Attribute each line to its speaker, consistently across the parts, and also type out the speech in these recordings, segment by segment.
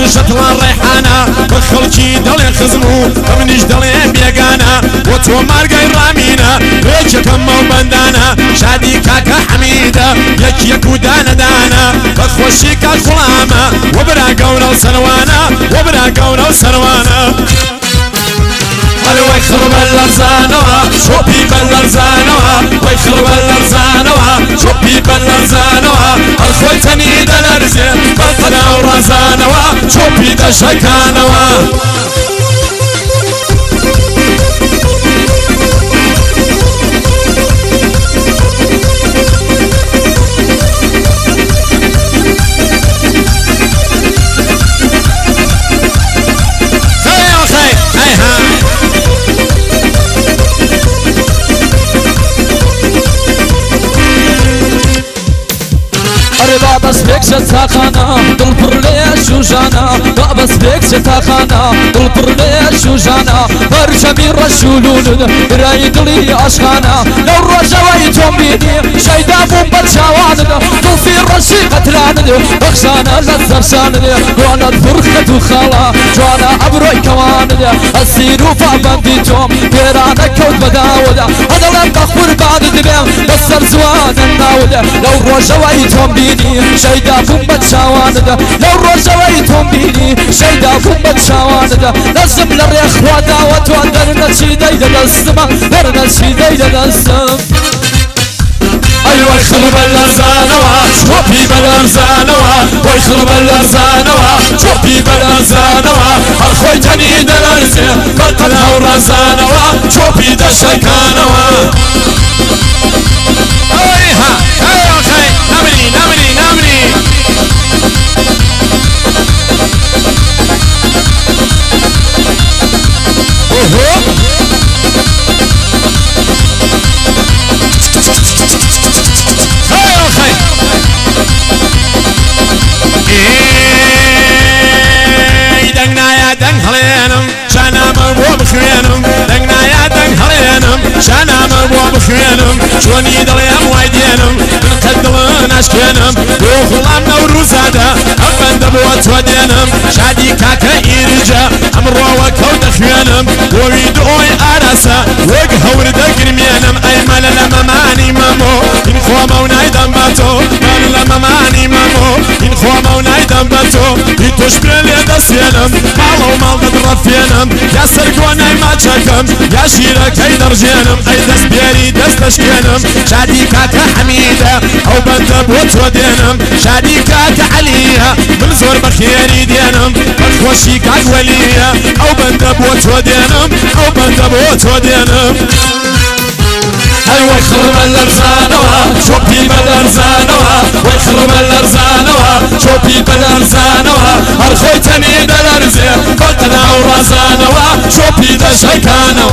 Speaker 1: شطوان ريحانا بخلكي دلي خزمو منيش دلي بيقانا وتو مارقاي رامينا ريجك امو بندانا شادي كاكا حميدة يكو دانا دانا بخوشي كالخلاما وبرا قونا وسنوانا وبرا قونا وسنوانا ويخرب اللرزانوا شوبي باللرزانوا ويخرب اللرزانوا شوبي باللرزانوا الخويتني دلرزي بطنا ورزانوا شوبي دشكانوا
Speaker 2: بس بيك شتاخانا دل برليش وجانا بس بيك شتاخانا دل برليش وجانا برجمي رشولون رايد لي اشخانا لو رجويتهم بيني شيدافون بالشوان دل في رشي قتلان بخشانا للزرشان وانا الفرخة وخالا جوانا ابروي كوان السيرو فابنديتهم بيرانا كود بداودا هذا لم تخبر بعد دبيم بس الزوان الناودا لو رجويتهم بيني شيدافون بتشاواندا لو رجويتهم بيني شيدافون بتشاواندا لازم للريخ وداوت ودرنا شيداي دلسما درنا شيداي دلسم
Speaker 1: ايوه يخرب اللرزانوا شوبي بالارزانوا ويخرب اللرزانوا شوبي بالارزانوا الخويتني دلرزي بطنا ورزانوا شوبي دشكانوا ايها ايوه خي نمري نمري نمري شوني دليم وايدينم من قدلن اشكينم وخلام نوروزادا ابن دبوت ودينم شادي كاكا إيرجا امرو وكود خيانم ويد اوي اراسا وقهور دقرمينم اي مال لما ماني مامو ان خوامو نايدم باتو مال لما ماني مامو ان خوامو نايدم باتو يتوش بيلي دسينم مالو مال ددرفينم يا سرقوناي ما تشكم يا شيرا كي درجينم اي دس بيري دس تشكينم شادي كاكا حميدة او بنت بوت ودينم شادي كاكا عليا من زور بخيري دينم بخوشي كاك وليا او بنت بوت ودينم او بنت بوت ودينم ايوه يخرب اللرزانوا شوبي بالارزانوا ويخرب اللرزانوا شوبي بالارزانوا الخويتني دلرزي بطنا ورزانوا شوبي دشكانوا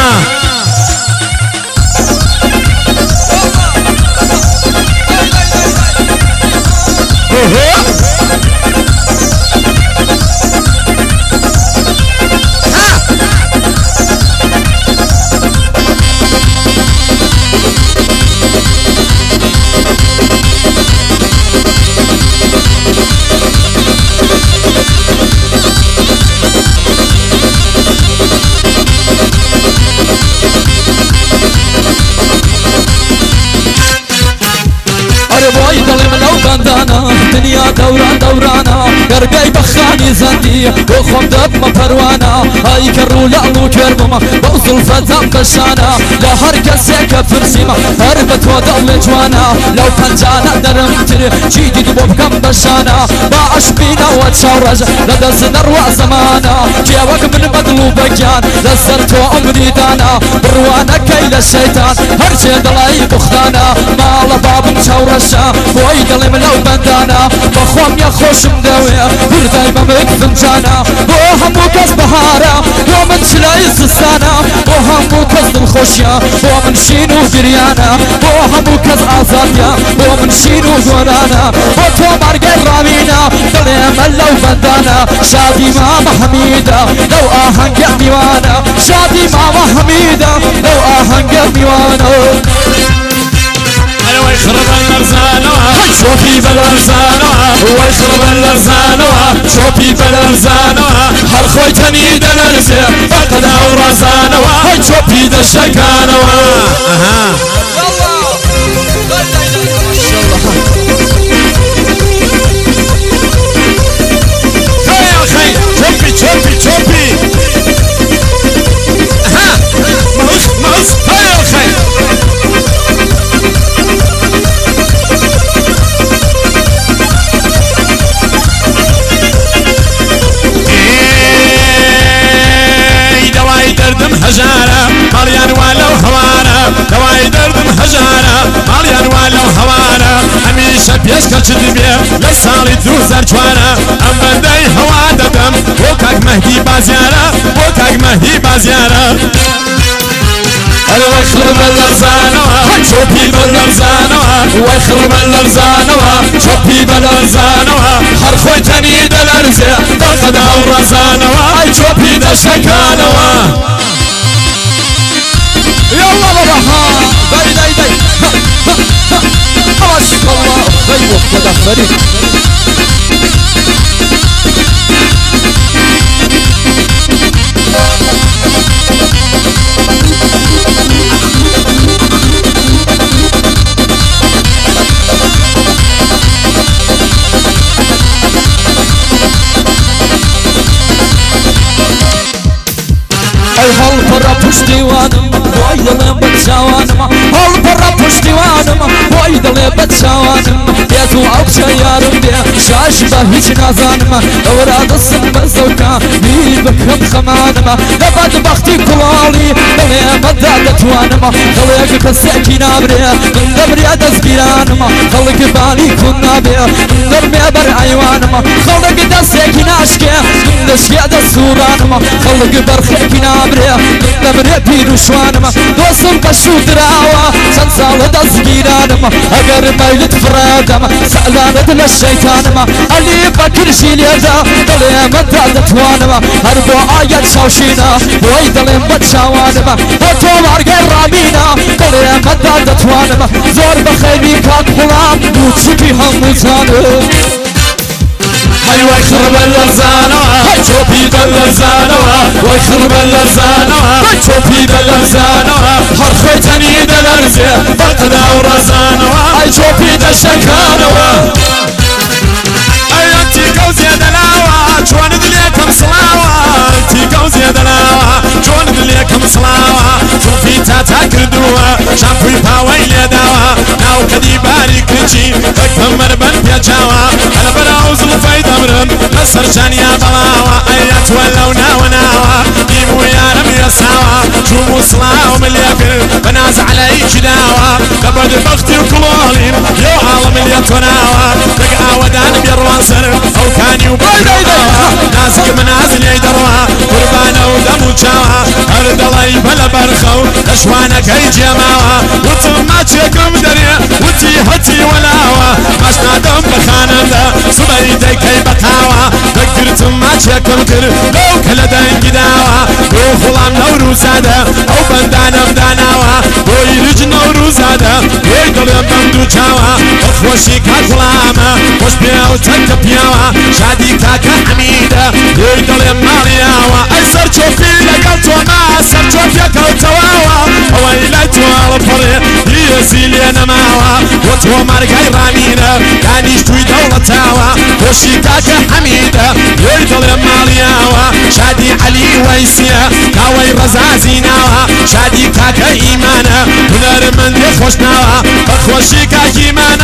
Speaker 1: دنيا دوران دورانا قرقاي بخاني زندي وخم دب مفروانا هاي كرو لعلو كرمما بوصل فتام بشانا لا هركس يكفر سيما هربت ودول جوانا لو فنجانا درمتر جيدي دبوب كم بشانا باعش بينا وتشورج لدى سنروع زمانا جيوك من مطلوب جان لسرت عمري دانا بروانا كيل الشيطان هرشي دلاي بخدانا مال باب مشورشا بوي دلي ملو بندانا بخوام يا خوش مداوية برداي ممك فنجانا بوهم وكز بهارا يوم تشلاي سسانا بوهم وكز الخوشيا بومن شينو بريانا بوهم وكز آزاديا بومن شينو دورانا بوتو مرقر رامينا دلي ملو بندانا شادي ماما حميدة لو آهنگ ميوانا شادي ماما حميدة لو آهنگ ميوانا ايوه يخرب اللرزانة شوفي بالارزانة ويخرب اللرزانوا شوفي بلرزانوا هر خويتني دلرزي فقد أورزانوا شوفي دشكانوا شوفي ها موس هاي الخير دواي دردم هجارة ماليان ولو هوارة دواي دردم هجارة ماليان ولو هوارة هميشه بيشكل شدبيه لسالي دوزر جوارة ام بندي هوا ددم وكاك مهدي بازيارة وكاك مهدي بازيارة ويخرب اللرزانوا شوفي باللرزانوا ويخرب اللرزانوا شوفي باللرزانوا هر خويتني دلرزي فقد أورزانوا شوفي دشكانوا
Speaker 2: يلا بابا داي ما شاء الله غيبوا كذا فريق هل برا پشتیوانم وای دلم بچوانم هل برا پشتیوانم وای دلم بچوانم بیا تو آبچه یارم بیا شاش به هیچ نزانم دورا دستم بزوکا بیر بکم خمانم لبد بختی کلالی دلم بدادتوانم خلق کسی نابری من دبری دزگیرانم خلق بانی کن نابی من درمی بر ایوانم خلق دستی ناشکی من دشکی دستورانم خلق برخی نابری نبري بيروشوانم دوسم بشو دراوة چند سال دزگیرانم اگر میلت فرادم سألانت للشيطانم علی بکر جیلیدا دلیم دادتوانم هر بو آیت شوشینا بوی دلیم بچوانم بو تو وارگر رامینا دلیم دادتوانم زور بخیمی کات غلام بوچی بی هموزانم ويخرب اللرزانوا شوفي دلرزانوا ويخرب اللرزانوا شوفي دلرزانوا هر خويتني دلرزي فقد أورزانوا شوفي دشكانوا أنتي قوزي دلاوة شوان دليكم صلاوة أنتي قوزي دلاوة شوان دليكم صلاوة شوفي تاتا كردوة شامبوي باوي يداوة ناو كدي بارك رجي فكمر بن بيجاوة أنا براوز الفايدة مصر جانيا بلاوة أيات ولو ناوى ناوى ديمو يارم يساوى شومو صلاة ومليكر بناز علي جداوى لبد بختي وكلولين يو عالم اليتوناوى تقع ودان بيروان سر أو كان يوباوى نازك منازل يدروا قربانا ودمو جاوى أرد الله بلا برخو أشوانك أي جماوى وتما تشيكم دريا وتي هتي ولاوى ماشنا دم بخانندا سبايدي كي بقاوى ذكرتم ما تشيكم كر لو كلا دنجي داوى روح غلام نوروز هذا أو بندانا بداناوى ويرج نوروز هذا ويدلم بمدو جاوى أخوشي كغلاما وش بياو تك بياوى شادي كاكا حميدة ويدلم مالياوى أسر شوفي لقلت وما أسر شوفي كوتواوى ويلتو الفريق يزيلي نماوى وتو مرقاي رامينة كانيش توي دولتاوى وشي كاكا حميدة ويدلم مالياوى شادي علي ويسيا كاوي رزازيناوى شادي كاكا إيمانا هنر من دي خوشناوى بخوشي كاكي مانا